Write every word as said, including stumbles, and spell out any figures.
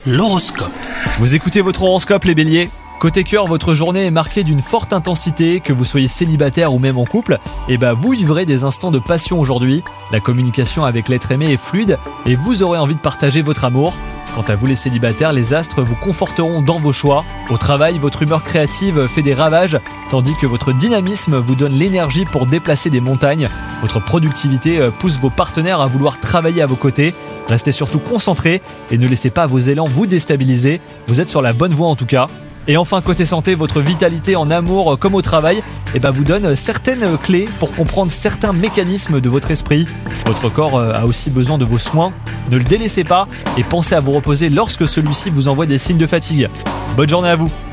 L'horoscope. Vous écoutez votre horoscope les béliers. Côté cœur, votre journée est marquée d'une forte intensité, que vous soyez célibataire ou même en couple, et bah vous vivrez des instants de passion aujourd'hui. La communication avec l'être aimé est fluide et vous aurez envie de partager votre amour. Quant à vous les célibataires, les astres vous conforteront dans vos choix. Au travail, votre humeur créative fait des ravages, tandis que votre dynamisme vous donne l'énergie pour déplacer des montagnes. Votre productivité pousse vos partenaires à vouloir travailler à vos côtés. Restez surtout concentrés et ne laissez pas vos élans vous déstabiliser. Vous êtes sur la bonne voie en tout cas. Et enfin, côté santé, votre vitalité en amour comme au travail eh ben, vous donne certaines clés pour comprendre certains mécanismes de votre esprit. Votre corps a aussi besoin de vos soins. Ne le délaissez pas et pensez à vous reposer lorsque celui-ci vous envoie des signes de fatigue. Bonne journée à vous!